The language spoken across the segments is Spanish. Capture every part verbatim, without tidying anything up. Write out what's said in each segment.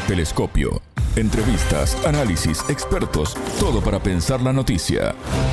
Telescopio. Entrevistas, análisis, expertos, todo para pensar la noticia.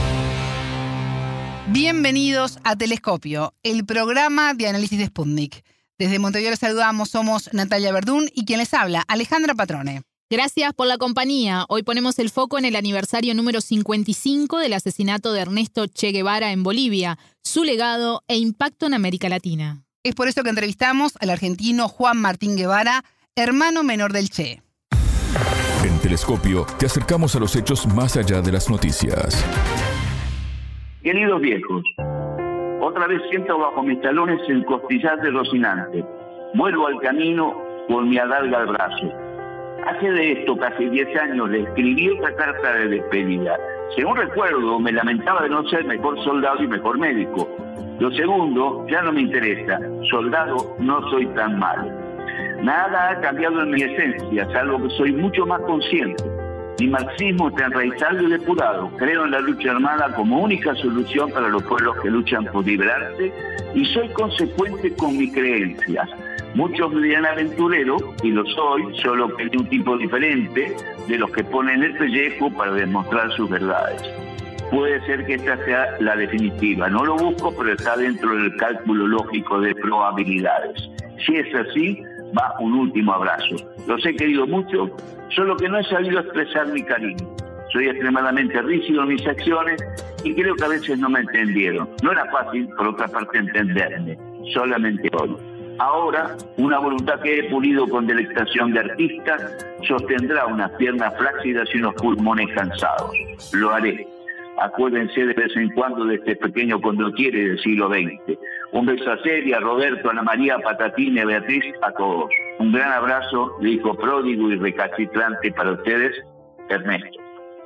Bienvenidos a Telescopio, el programa de análisis de Sputnik. Desde Montevideo les saludamos, somos Natalia Verdún y quien les habla, Alejandra Patrone. Gracias por la compañía. Hoy ponemos el foco en el aniversario número cincuenta y cinco del asesinato de Ernesto Che Guevara en Bolivia, su legado e impacto en América Latina. Es por eso que entrevistamos al argentino Juan Martín Guevara, hermano menor del Che. En Telescopio te acercamos a los hechos más allá de las noticias. Queridos viejos, otra vez siento bajo mis talones el costillar de Rocinante. Vuelvo al camino con mi adarga al brazo. Hace de esto casi diez años le escribí otra carta de despedida. Según recuerdo, me lamentaba de no ser mejor soldado y mejor médico. Lo segundo ya no me interesa. Soldado no soy tan malo. Nada ha cambiado en mi esencia, salvo que soy mucho más consciente. Mi marxismo está enraizado y depurado. Creo en la lucha armada como única solución para los pueblos que luchan por liberarse y soy consecuente con mis creencias. Muchos me dirán aventurero, y lo soy, solo que de un tipo diferente de los que ponen el pellejo para demostrar sus verdades. Puede ser que esta sea la definitiva. No lo busco, pero está dentro del cálculo lógico de probabilidades. Si es así, va un último abrazo. Los he querido mucho, solo que no he sabido expresar mi cariño. Soy extremadamente rígido en mis acciones y creo que a veces no me entendieron. No era fácil, por otra parte, entenderme. Solamente hoy. Ahora, una voluntad que he pulido con delectación de artista sostendrá unas piernas flácidas y unos pulmones cansados. Lo haré. Acuérdense de vez en cuando de este pequeño condottiere del siglo veinte. Un beso a Celia, a Roberto, a Ana María, a Patatín y a Beatriz, a todos. Un gran abrazo de hijo pródigo y recalcitrante para ustedes, Ernesto.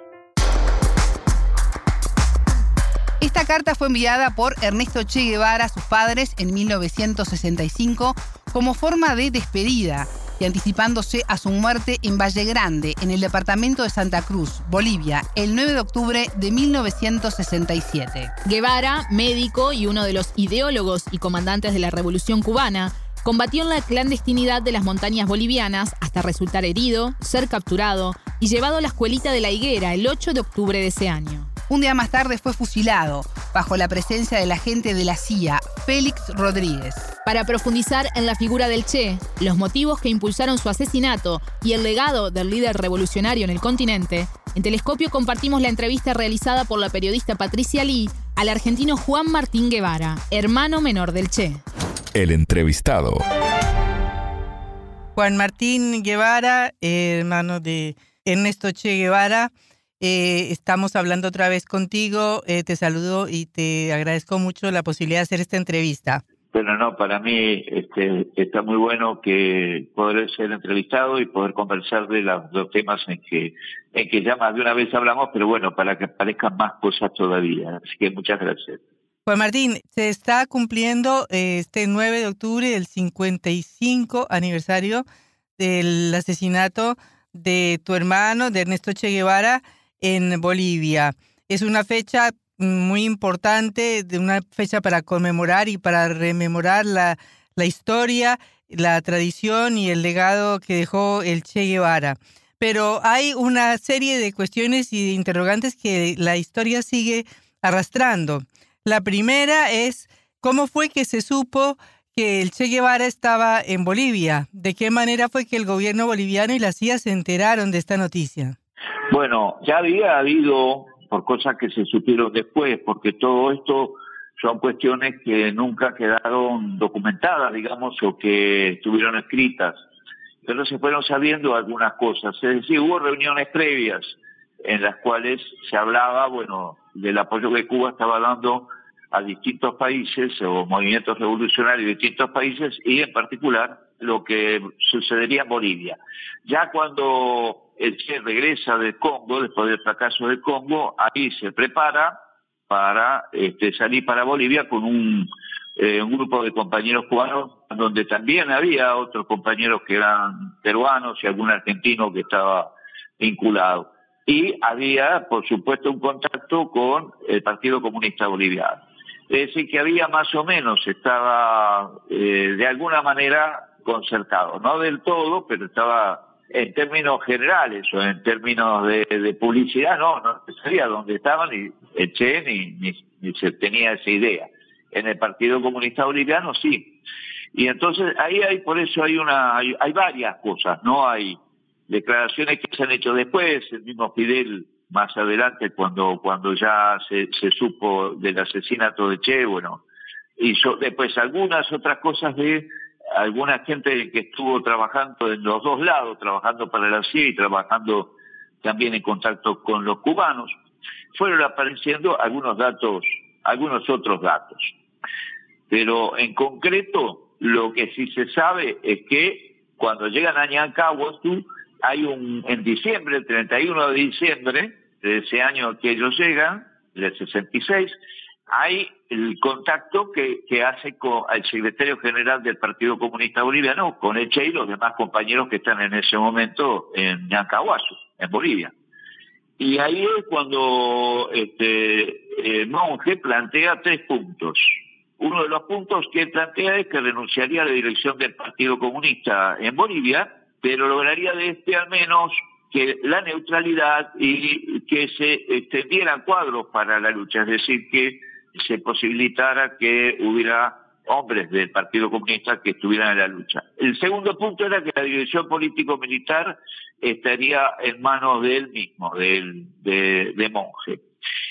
Esta carta fue enviada por Ernesto Che Guevara a sus padres en mil novecientos sesenta y cinco como forma de despedida y anticipándose a su muerte en Valle Grande, en el departamento de Santa Cruz, Bolivia, el nueve de octubre de mil novecientos sesenta y siete. Guevara, médico y uno de los ideólogos y comandantes de la Revolución Cubana, combatió en la clandestinidad de las montañas bolivianas hasta resultar herido, ser capturado y llevado a la escuelita de La Higuera el ocho de octubre de ese año. Un día más tarde fue fusilado, bajo la presencia del agente de la C I A, Félix Rodríguez. Para profundizar en la figura del Che, los motivos que impulsaron su asesinato y el legado del líder revolucionario en el continente, en Telescopio compartimos la entrevista realizada por la periodista Patricia Lee al argentino Juan Martín Guevara, hermano menor del Che. El entrevistado. Juan Martín Guevara, eh, hermano de Ernesto Che Guevara. Eh, estamos hablando otra vez contigo, eh, te saludo y te agradezco mucho la posibilidad de hacer esta entrevista. Bueno, no, para mí este, está muy bueno que poder ser entrevistado y poder conversar de los dos temas en que, en que ya más de una vez hablamos, pero bueno, para que aparezcan más cosas todavía. Así que muchas gracias. Juan Martín, se está cumpliendo eh, este nueve de octubre el cincuenta y cinco aniversario del asesinato de tu hermano, de Ernesto Che Guevara, en Bolivia. Es una fecha muy importante, de una fecha para conmemorar y para rememorar la, la historia, la tradición y el legado que dejó el Che Guevara. Pero hay una serie de cuestiones y de interrogantes que la historia sigue arrastrando. La primera es, ¿cómo fue que se supo que el Che Guevara estaba en Bolivia? ¿De qué manera fue que el gobierno boliviano y la C I A se enteraron de esta noticia? Bueno, ya había habido, por cosas que se supieron después, porque todo esto son cuestiones que nunca quedaron documentadas, digamos, o que estuvieron escritas. Pero se fueron sabiendo algunas cosas. Es decir, hubo reuniones previas en las cuales se hablaba, bueno, del apoyo que Cuba estaba dando a distintos países o movimientos revolucionarios de distintos países y en particular lo que sucedería en Bolivia. Ya cuando el Che regresa del Congo, después del fracaso del Congo, ahí se prepara para este, salir para Bolivia con un, eh, un grupo de compañeros cubanos, donde también había otros compañeros que eran peruanos y algún argentino que estaba vinculado. Y había, por supuesto, un contacto con el Partido Comunista Boliviano. Es decir, que había más o menos, estaba eh, de alguna manera concertado, no del todo, pero estaba en términos generales o en términos de, de publicidad, no, no sabía dónde estaban ni el Che ni, ni, ni se tenía esa idea. En el Partido Comunista Boliviano sí. Y entonces ahí hay, por eso hay una, hay, hay varias cosas, ¿no? Hay declaraciones que se han hecho después, el mismo Fidel más adelante cuando, cuando ya se, se supo del asesinato de Che, bueno, hizo después algunas otras cosas de alguna gente que estuvo trabajando en los dos lados, trabajando para la C I A y trabajando también en contacto con los cubanos, fueron apareciendo algunos datos, algunos otros datos. Pero en concreto, lo que sí se sabe es que cuando llegan a Ñancahuazú, hay un, en diciembre, el treinta y uno de diciembre de ese año que ellos llegan, del sesenta y seis, hay el contacto que, que hace con el secretario general del Partido Comunista Boliviano, con el Che y los demás compañeros que están en ese momento en Ñancahuazú, en Bolivia. Y ahí es cuando este, el monje plantea tres puntos. Uno de los puntos que él plantea es que renunciaría a la dirección del Partido Comunista en Bolivia, pero lograría de este al menos que la neutralidad y que se extendieran cuadros para la lucha, es decir, que se posibilitara que hubiera hombres del Partido Comunista que estuvieran en la lucha. El segundo punto era que la dirección político-militar estaría en manos de él mismo, de, de, de Monge.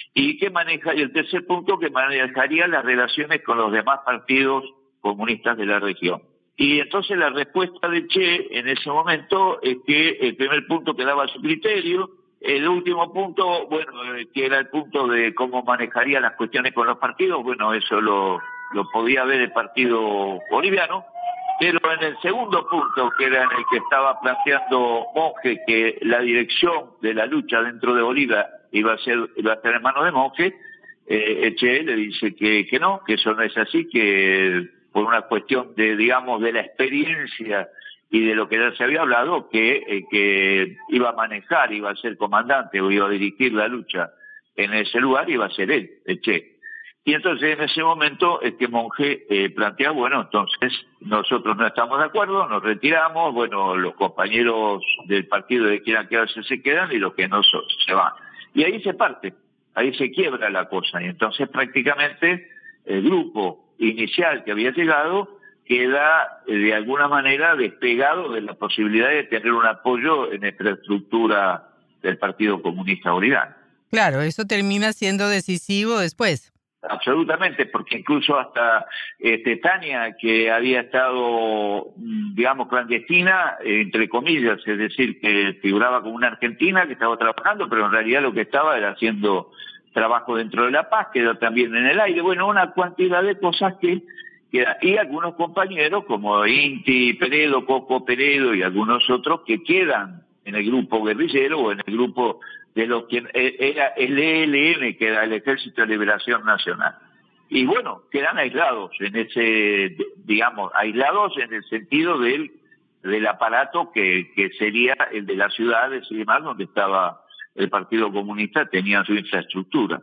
Y que maneja, y el tercer punto, que manejaría las relaciones con los demás partidos comunistas de la región. Y entonces la respuesta de Che en ese momento es que el primer punto quedaba a su criterio, el último punto, bueno, que era el punto de cómo manejaría las cuestiones con los partidos, bueno, eso lo, lo podía ver el partido boliviano, pero en el segundo punto, que era en el que estaba planteando Monge, que la dirección de la lucha dentro de Bolivia iba a ser, iba a estar en manos de Monge, eh, Che le dice que, que no, que eso no es así, que por una cuestión de, digamos, de la experiencia y de lo que ya se había hablado, que, eh, que iba a manejar, iba a ser comandante o iba a dirigir la lucha en ese lugar, iba a ser él, el Che. Y entonces en ese momento es que Monge eh, plantea, bueno, entonces nosotros no estamos de acuerdo, nos retiramos, bueno, los compañeros del partido que quieran quedarse se quedan y los que no so, se van. Y ahí se parte, ahí se quiebra la cosa. Y entonces prácticamente el grupo inicial que había llegado queda eh, de alguna manera despegado de la posibilidad de tener un apoyo en la infraestructura del Partido Comunista Boliviano. Claro, eso termina siendo decisivo después. Absolutamente, porque incluso hasta este, Tania, que había estado, digamos, clandestina, eh, entre comillas, es decir, que figuraba como una argentina que estaba trabajando, pero en realidad lo que estaba era haciendo trabajo dentro de La Paz, quedó también en el aire, bueno, una cantidad de cosas que, que y algunos compañeros como Inti Peredo, Coco Peredo y algunos otros que quedan en el grupo guerrillero o en el grupo de los que era el E L N, que era el Ejército de Liberación Nacional. Y bueno, quedan aislados en ese, digamos, aislados en el sentido del, del aparato que, que sería el de las ciudades y demás, donde estaba el Partido Comunista, tenía su infraestructura.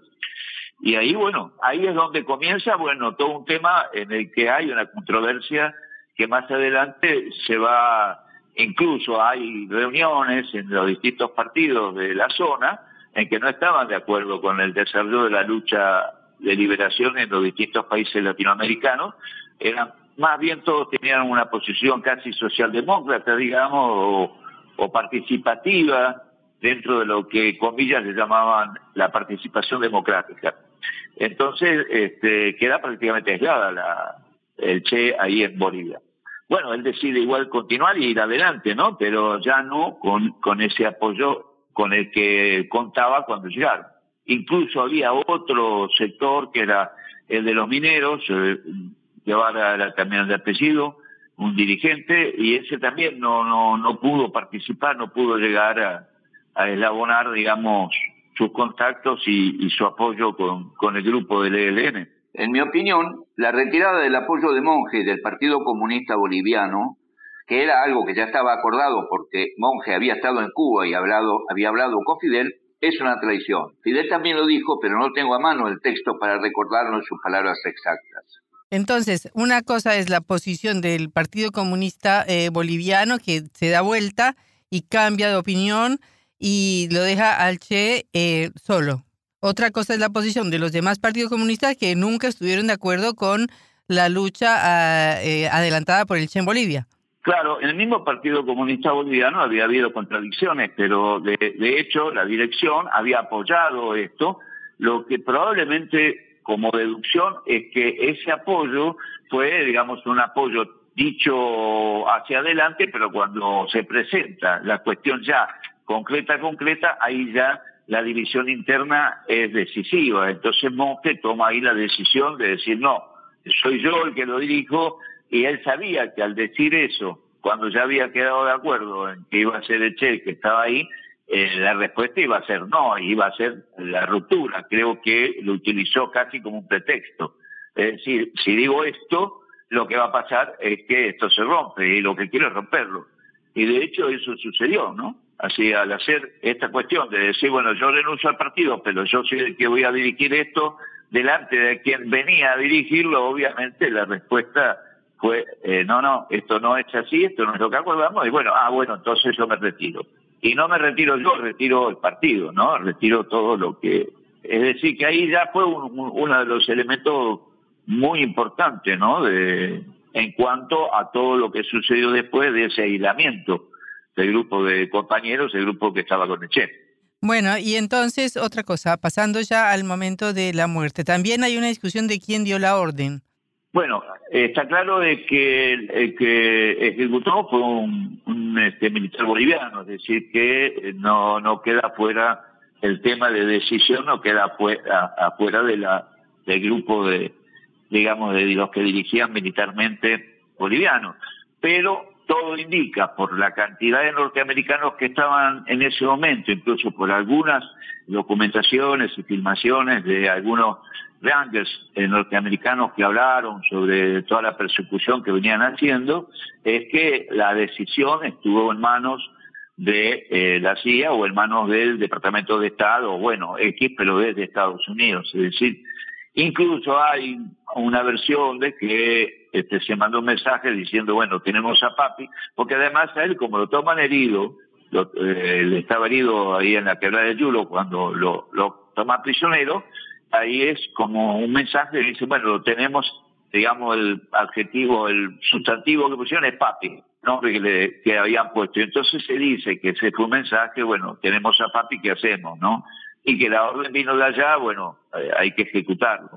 Y ahí, bueno, ahí es donde comienza, bueno, todo un tema en el que hay una controversia que más adelante se va. Incluso hay reuniones en los distintos partidos de la zona en que no estaban de acuerdo con el desarrollo de la lucha de liberación en los distintos países latinoamericanos. Eran, más bien todos tenían una posición casi socialdemócrata, digamos, o, o participativa dentro de lo que, comillas, le llamaban la participación democrática. Entonces, este, queda prácticamente aislada la, el Che ahí en Bolivia. Bueno, él decide igual continuar y ir adelante, ¿no? Pero ya no con, con ese apoyo con el que contaba cuando llegaron. Incluso había otro sector que era el de los mineros, eh, Guevara era también de apellido, un dirigente, y ese también no, no, no pudo participar, no pudo llegar a, a eslabonar, digamos, sus contactos y, y su apoyo con, con el grupo del E L N. En mi opinión, la retirada del apoyo de Monge del Partido Comunista Boliviano, que era algo que ya estaba acordado porque Monge había estado en Cuba y hablado, había hablado con Fidel, es una traición. Fidel también lo dijo, pero no tengo a mano el texto para recordarnos sus palabras exactas. Entonces, una cosa es la posición del Partido Comunista eh, Boliviano, que se da vuelta y cambia de opinión y lo deja al Che eh, solo. Otra cosa es la posición de los demás partidos comunistas que nunca estuvieron de acuerdo con la lucha eh, adelantada por el Che en Bolivia. Claro, en el mismo Partido Comunista Boliviano había habido contradicciones, pero de, de hecho la dirección había apoyado esto, lo que probablemente como deducción es que ese apoyo fue, digamos, un apoyo dicho hacia adelante, pero cuando se presenta la cuestión ya concreta, concreta, ahí ya la división interna es decisiva. Entonces Monge toma ahí la decisión de decir, no, soy yo el que lo dirijo, y él sabía que al decir eso, cuando ya había quedado de acuerdo en que iba a ser el Che que estaba ahí, eh, la respuesta iba a ser no, iba a ser la ruptura. Creo que lo utilizó casi como un pretexto. Es decir, si digo esto, lo que va a pasar es que esto se rompe, y lo que quiero es romperlo. Y de hecho eso sucedió, ¿no? Así, al hacer esta cuestión de decir, bueno, yo renuncio al partido, pero yo soy el que voy a dirigir esto, delante de quien venía a dirigirlo, obviamente la respuesta fue, eh, no, no, esto no es así, esto no es lo que acordamos, y bueno, ah, bueno, entonces yo me retiro. Y no me retiro yo, retiro el partido, ¿no? Retiro todo lo que... Es decir, que ahí ya fue un, un, uno de los elementos muy importantes, ¿no? De, en cuanto a todo lo que sucedió después de ese aislamiento del grupo de compañeros, el grupo que estaba con el Che. Bueno, y entonces otra cosa, pasando ya al momento de la muerte, también hay una discusión de quién dio la orden. Bueno, está claro de que el que ejecutó fue un, un este, militar boliviano, es decir, que no no queda fuera el tema de decisión, no queda fuera, afuera de la del grupo de, digamos, de los que dirigían militarmente bolivianos. Pero todo indica, por la cantidad de norteamericanos que estaban en ese momento, incluso por algunas documentaciones y filmaciones de algunos rangers eh, norteamericanos que hablaron sobre toda la persecución que venían haciendo, es que la decisión estuvo en manos de eh, la C I A o en manos del Departamento de Estado, o bueno, X, pero desde Estados Unidos. Es decir, incluso hay una versión de que este, se mandó un mensaje diciendo, bueno, tenemos a Papi, porque además a él, como lo toman herido, lo, eh, le estaba herido ahí en la quebrada de Yulo cuando lo, lo toman prisionero, ahí es como un mensaje que dice, bueno, lo tenemos, digamos, el adjetivo, el sustantivo que pusieron es Papi, nombre que, le, que habían puesto. Y entonces se dice que ese fue un mensaje, bueno, tenemos a Papi, ¿qué hacemos, no? Y que la orden vino de allá, bueno, eh, hay que ejecutarlo.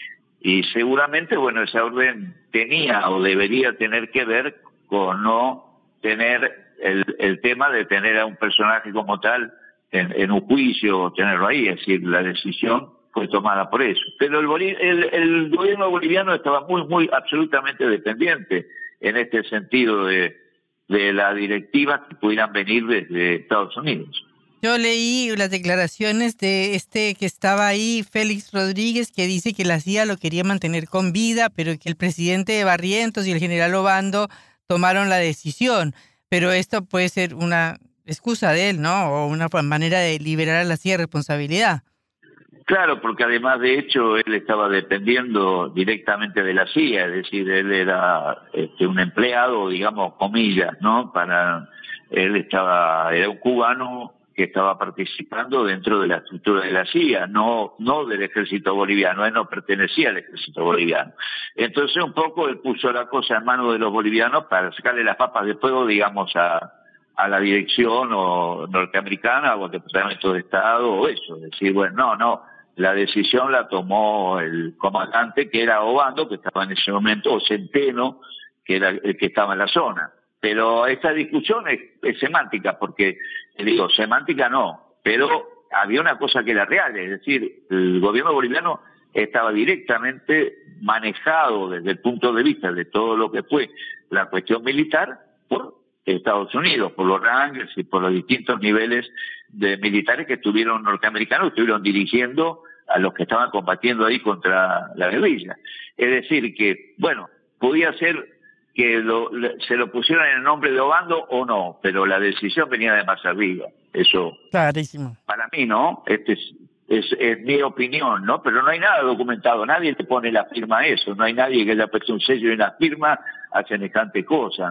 Y seguramente, bueno, esa orden tenía o debería tener que ver con no tener el, el tema de tener a un personaje como tal en, en un juicio, tenerlo ahí, es decir, la decisión fue tomada por eso. Pero el, Boliv- el, el gobierno boliviano estaba muy, muy, absolutamente dependiente en este sentido de, de las directivas que pudieran venir desde Estados Unidos. Yo leí las declaraciones de este que estaba ahí, Félix Rodríguez, que dice que la C I A lo quería mantener con vida, pero que el presidente Barrientos y el general Obando tomaron la decisión. Pero esto puede ser una excusa de él, ¿no? O una manera de liberar a la C I A de responsabilidad. Claro, porque además, de hecho, él estaba dependiendo directamente de la C I A, es decir, él era este, un empleado, digamos, comillas, ¿no? Para él estaba, era un cubano que estaba participando dentro de la estructura de la C I A, no no del ejército boliviano, él no pertenecía al ejército boliviano. Entonces un poco él puso la cosa en manos de los bolivianos para sacarle las papas de fuego, digamos, a, a la dirección o norteamericana o al Departamento de Estado o eso, es decir, bueno, no, no, la decisión la tomó el comandante que era Obando, que estaba en ese momento, o Centeno, que era el que estaba en la zona. Pero esta discusión es, es semántica, porque, digo, semántica no, pero había una cosa que era real, es decir, el gobierno boliviano estaba directamente manejado desde el punto de vista de todo lo que fue la cuestión militar por Estados Unidos, por los rangers y por los distintos niveles de militares que estuvieron norteamericanos, que estuvieron dirigiendo a los que estaban combatiendo ahí contra la guerrilla. Es decir, que, bueno, podía ser que lo, se lo pusieran en el nombre de Obando o no, pero la decisión venía de más arriba. Eso, clarísimo. Para mí, ¿no? Este es, es, es mi opinión, ¿no? Pero no hay nada documentado, nadie te pone la firma a eso, no hay nadie que haya puesto un sello y una firma a semejante cosa, ¿no?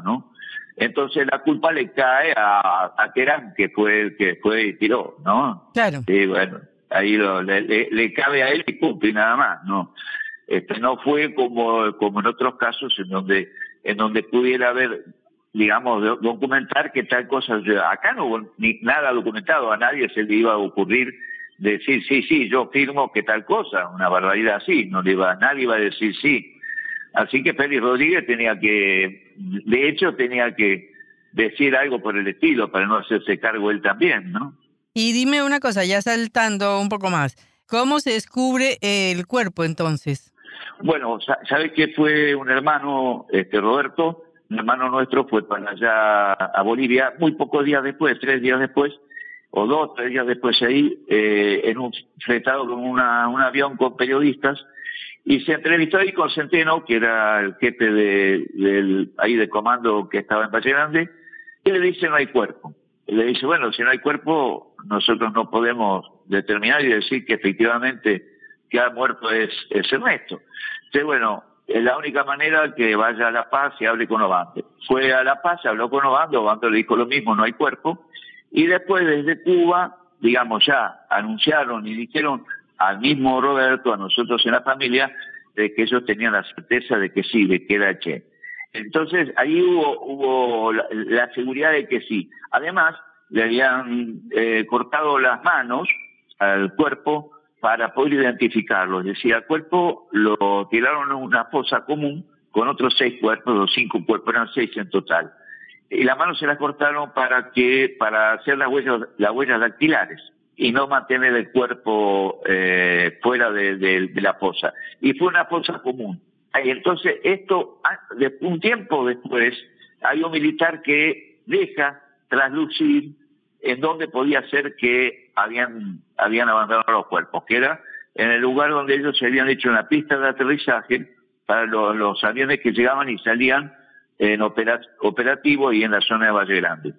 Entonces la culpa le cae a, a Terán, que fue el que fue y tiró, ¿no? Claro. Y bueno, ahí lo, le, le, le cabe a él y punto y nada más, ¿no? Este, no fue como, como en otros casos en donde, en donde pudiera haber, digamos, documentar que tal cosa. Acá no hubo ni nada documentado, a nadie se le iba a ocurrir decir sí, sí, yo firmo que tal cosa, una barbaridad así, no le iba, nadie iba a decir sí. Así que Félix Rodríguez tenía que, de hecho, tenía que decir algo por el estilo para no hacerse cargo él también, ¿no? Y dime una cosa, ya saltando un poco más, ¿cómo se descubre el cuerpo entonces? Bueno, ¿sabes que fue un hermano, este Roberto, un hermano nuestro, fue para allá a Bolivia muy pocos días después, tres días después, o dos, tres días después ahí, eh, en un fletado con una, un avión con periodistas, y se entrevistó ahí con Centeno, que era el jefe de, del, ahí de comando que estaba en Valle Grande, y le dice no hay cuerpo. Y le dice, bueno, si no hay cuerpo, nosotros no podemos determinar y decir que efectivamente que ha muerto es, es Ernesto. Entonces, bueno, es la única manera que vaya a La Paz y hable con Obando. Fue a La Paz, habló con Obando, Obando le dijo lo mismo, no hay cuerpo, y después desde Cuba, digamos, ya anunciaron y dijeron al mismo Roberto, a nosotros en la familia, de que ellos tenían la certeza de que sí, de que era Che. Entonces, ahí hubo, hubo la, la seguridad de que sí. Además, le habían eh, cortado las manos al cuerpo para poder identificarlo. Es decir, al cuerpo lo tiraron en una fosa común con otros seis cuerpos, los cinco cuerpos, eran seis en total. Y las manos se las cortaron para que para hacer las huellas, las huellas dactilares y no mantener el cuerpo eh, fuera de, de, de la fosa. Y fue una fosa común. Y entonces esto, un tiempo después, hay un militar que deja traslucir en donde podía ser que habían, habían abandonado los cuerpos, que era en el lugar donde ellos se habían hecho una pista de aterrizaje para los, los aviones que llegaban y salían en operat, operativo y en la zona de Valle Grande.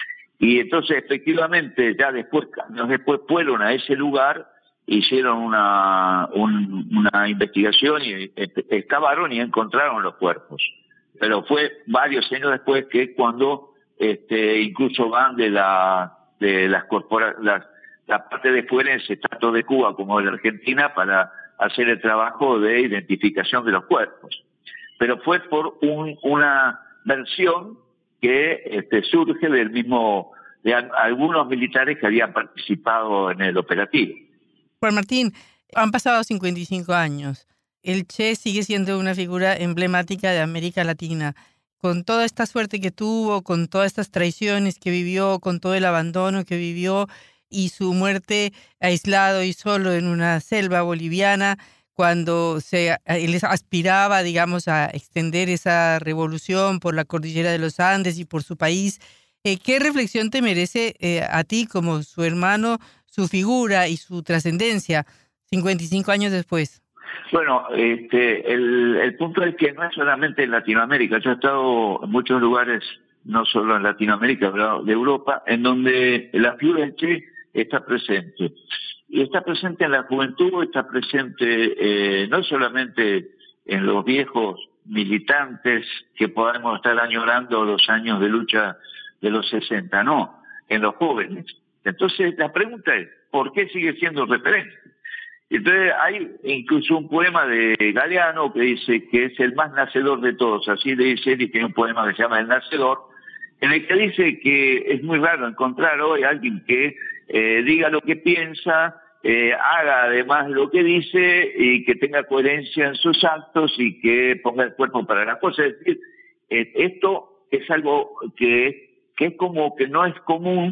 Y entonces, efectivamente, ya después, después fueron a ese lugar, hicieron una, un, una investigación y excavaron y encontraron los cuerpos. Pero fue varios años después que cuando este, incluso van de la de las corpora, las, la parte de forense, tanto de Cuba como de la Argentina, para hacer el trabajo de identificación de los cuerpos. Pero fue por un, una versión que este, surge del mismo, de algunos militares que habían participado en el operativo. Juan Martín, han pasado cincuenta y cinco años. El Che sigue siendo una figura emblemática de América Latina. Con toda esta suerte que tuvo, con todas estas traiciones que vivió, con todo el abandono que vivió y su muerte aislado y solo en una selva boliviana, cuando se él aspiraba, digamos, a extender esa revolución por la cordillera de los Andes y por su país. Eh, ¿Qué reflexión te merece eh, a ti como su hermano, su figura y su trascendencia cincuenta y cinco años después? Bueno, este, el, el punto es que no es solamente en Latinoamérica. Yo he estado en muchos lugares, no solo en Latinoamérica, pero de Europa, en donde la figura del Che está presente. Y está presente en la juventud, está presente eh, no solamente en los viejos militantes que podemos estar añorando los años de lucha de los sesenta, no, en los jóvenes. Entonces la pregunta es, ¿por qué sigue siendo referente? Entonces hay incluso un poema de Galeano que dice que es el más nacedor de todos, así le dice él, y tiene un poema que se llama El Nacedor, en el que dice que es muy raro encontrar hoy a alguien que eh, diga lo que piensa, eh, haga además lo que dice y que tenga coherencia en sus actos y que ponga el cuerpo para las cosas. Es decir, eh, esto es algo que, que es como que no es común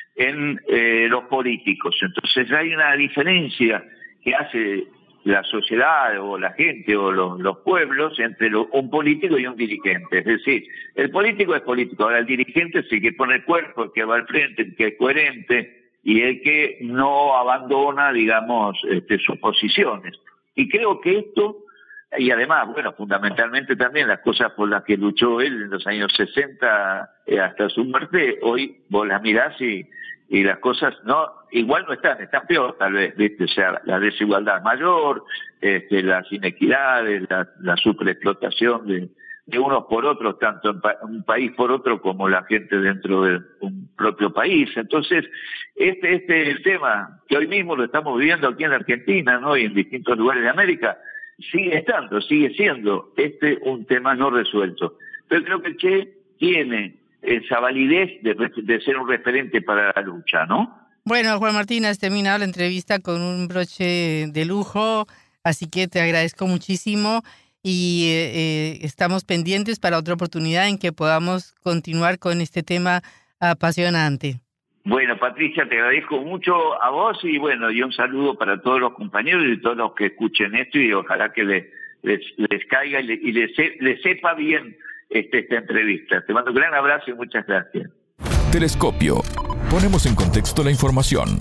en eh, los políticos. Entonces hay una diferencia que hace la sociedad o la gente o los, los pueblos entre lo, un político y un dirigente. Es decir, el político es político, ahora el dirigente es el que pone el cuerpo, el que va al frente, el que es coherente y el que no abandona, digamos, este, sus posiciones. Y creo que esto, y además, bueno, fundamentalmente también las cosas por las que luchó él en los años sesenta eh, hasta su muerte, hoy vos las mirás y y las cosas no igual no están, están peor tal vez, ¿viste? O sea, la desigualdad mayor, este, las inequidades, la, la superexplotación de, de unos por otros, tanto en pa- un país por otro como la gente dentro de un propio país. Entonces, este, este es el tema que hoy mismo lo estamos viviendo aquí en la Argentina, ¿no? Y en distintos lugares de América, sigue estando, sigue siendo este un tema no resuelto. Pero creo que el Che tiene esa validez de, de ser un referente para la lucha, ¿no? Bueno, Juan Martín, has terminado la entrevista con un broche de lujo, así que te agradezco muchísimo y eh, eh, estamos pendientes para otra oportunidad en que podamos continuar con este tema apasionante. Bueno, Patricia, te agradezco mucho a vos y bueno, y un saludo para todos los compañeros y todos los que escuchen esto y ojalá que les, les, les caiga y, le, y les, les sepa bien este, esta entrevista. Te mando un gran abrazo y muchas gracias. Telescopio. Ponemos en contexto la información.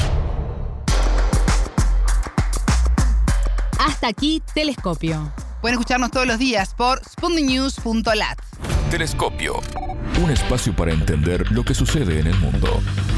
Hasta aquí, Telescopio. Pueden escucharnos todos los días por sputnik news punto lat. Telescopio. Un espacio para entender lo que sucede en el mundo.